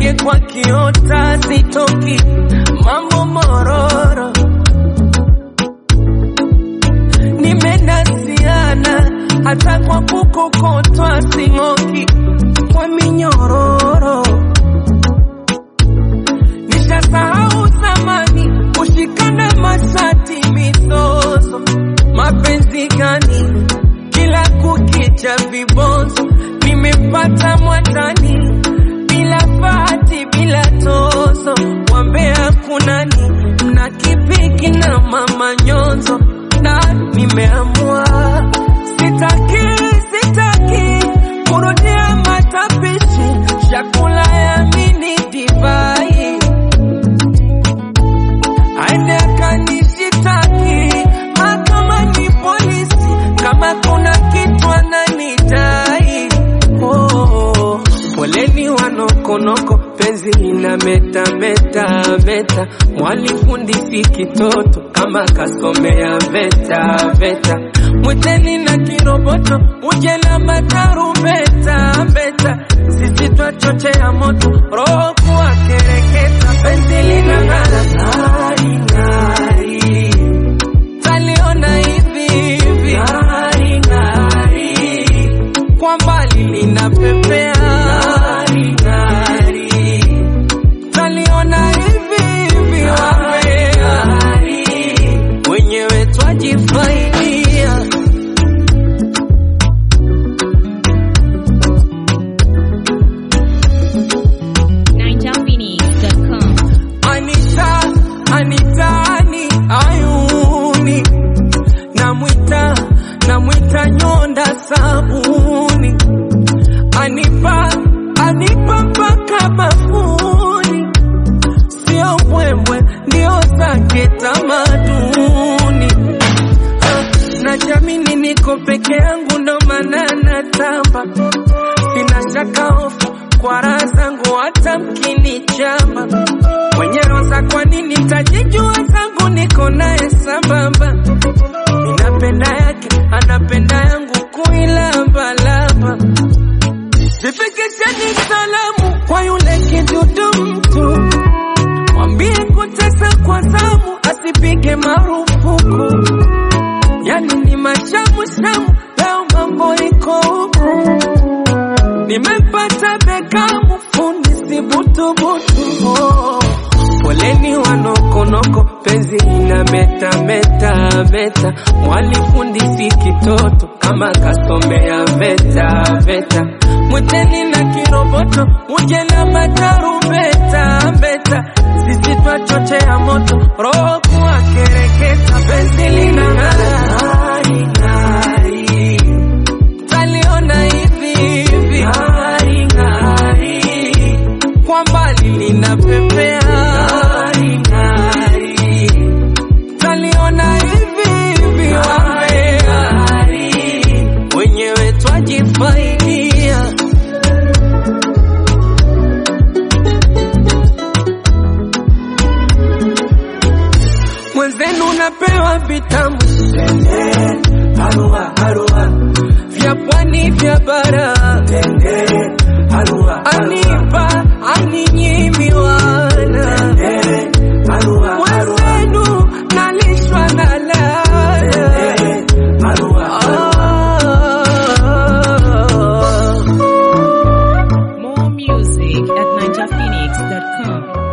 ndege kwa kiota sitoki, mambo mororo. Nimenasiana hata kwa kukokotwa singoki, kwa minyororo. Nishasahau zamani kushikana masati mizozo. Mapenzi gani kila kukicha vibonzo, nimepata mwandani bila bahati bila tozo. Wambea kunani na kipiki na mama nyonzo, na nimeamua sitaki kurudia matapishi, chakula ya mini divai. Aende akanishitaki mahakamani polisi, kama kuna kitu ananidai. Oh, poleni wanokonoko, penzi ina meta. Mwalifundisi kitoto kama kasomea veta. Mwiteni na kiroboto uje na matarumbeta. Sisi twachochea moto roho kuwa kereketa. Penzi lina ng'ari, taliona hivi ng'ari, kwa mbali linapepea. Taliona hivi ng'ari, wenyewe twajifaidia. NineJohnPhoenix.com. Anitani ayuni, namwita nyonda sabuni. Anipa mpaka bafuni, sio mbwembwe ndio zake tamaduni. Najamini niko peke yangu ndo maana natamba, sina shaka hofu kwa raha zangu hata mkinichamba. Mwenye roza kwa nini tajijua zangu, niko naye sambamba. Ninapenda yake anapenda yangu kuilamba. Zifikisheni salamu kwa yule kidudu mtu, mwambie kutesa kwa zamu asipige marufuku. Yani ni mashamu leo mambo iko huku. Nimepata Bekamu fundi si butu. Oh, poleni wanokonoko, penzi ina meta. Mwalifundisi kitoto kama kasomea veta. Mwiteni na kiroboto uje na matarumbeta. Sisi twachochea moto roho kuwa kereketa. Penzi lina ng'ari, taliona hivi ng'ari, kwa mbali linapepea. Taliona hivi ng'ari, wenyewe twajifaidia. Mwenzenu unapewa vitamu harua, vya pwani vya bara. Anipa aninyimi wana, mwenzenu nalishwa na lala. More music at NineJohnPhoenix.com.